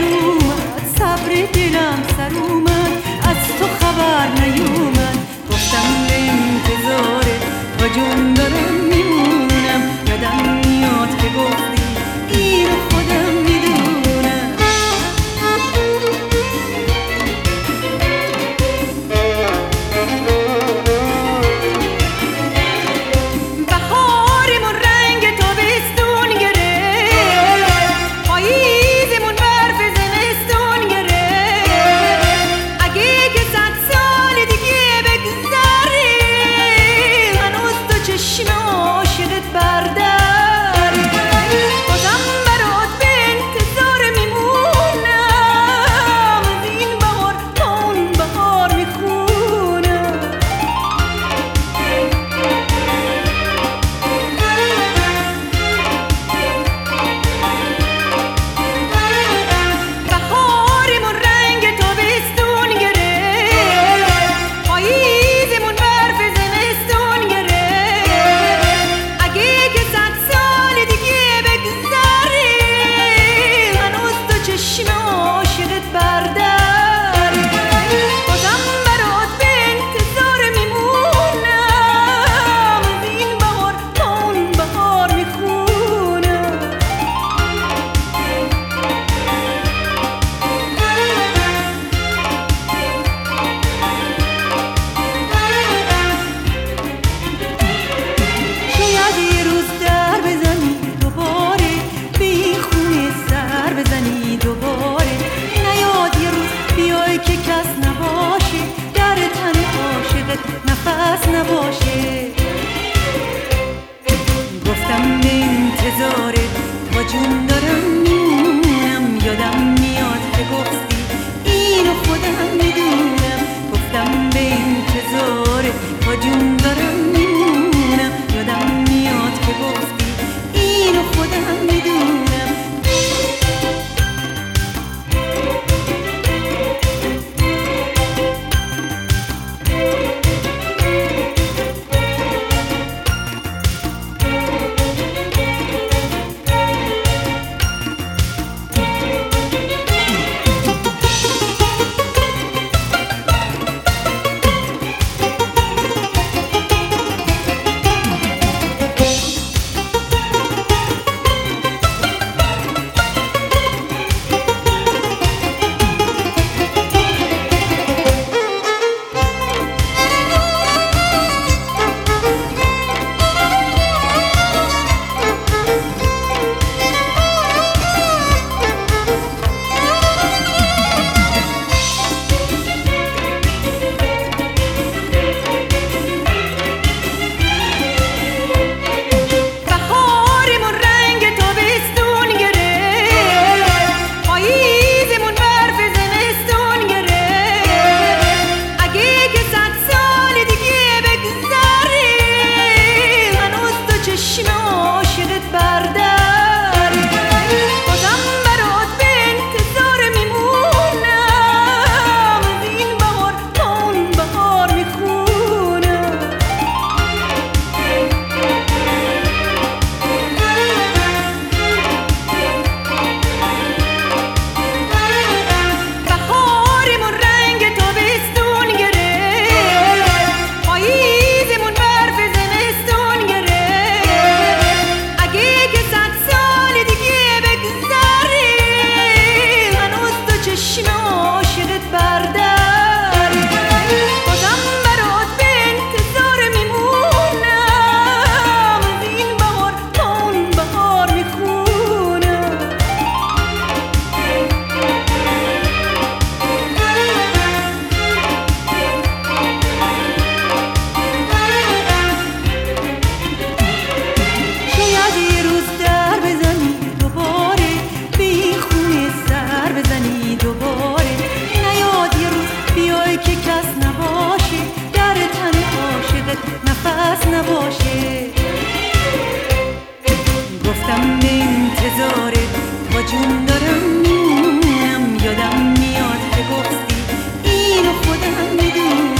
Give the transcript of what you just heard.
اومد، صبر دلم سر اومد، از تو خبر نیومد. گفتم به انتظارت تا جون دارم میمونم، یادم میاد که گفتی اینو خودم میدونم. بهارمون رنگ تابستون گرفت، پاییزمون برف زمستون گرفت. اگه که 100 سال دیگه بگذره، هنوز تو چشم عاشقت برداره. بازم برات به انتظار میمونم، از این بهار تا اون بهار میخونم. بهارمون رنگ تابستون گرفت، پاییزمون برف زمستون گرفت. اگه که 100 سال دیگه بگذره، هنوز تو چشم عاشقت برداره. بازم برات به انتظار میمونم، از این بهار تا اون بهار میخونم. شاید یه روز در بزنی دوباره، به این خونه سر بزنی دوباره. نیاد یه روز بیای که کس نباشه، در تن عاشقت نفس نباشه. گفتم به انتظارت تا جون دارم میمونم، یادم میاد که گفتی اینو خودم میدونم. گفتم به انتظارت تا جون دارم میمونم، یادم میاد که گفتی اینو خودم میدونم. بهارمون رنگ تابستون گرفت، پاییزمون برف زمستون گرفت. اگه که 100 سال دیگه بگذره، هنوز تو چشم عاشقت برداره. بازم برات به انتظار میمونم، از این بهار تا اون بهار میخونم. بهارمون رنگ تابستون گرفت، پاییزمون برف زمستون گرفت. اگه که 100 سال دیگه بگذره، هنوز تو چشم عاشقت برداره. بازم برات به انتظار میمونم، از این بهار تا اون بهار میخونم. شاید یه روز در بزنی دوباره، به این خونه سر بزنی دوباره. نیاد یه روز بیای که کس نباشه، در تن عاشقت نفس نباشه. گفتم به انتظارت تا جون دارم میمونم، یادم میاد که گفتی اینو خودم میدونم.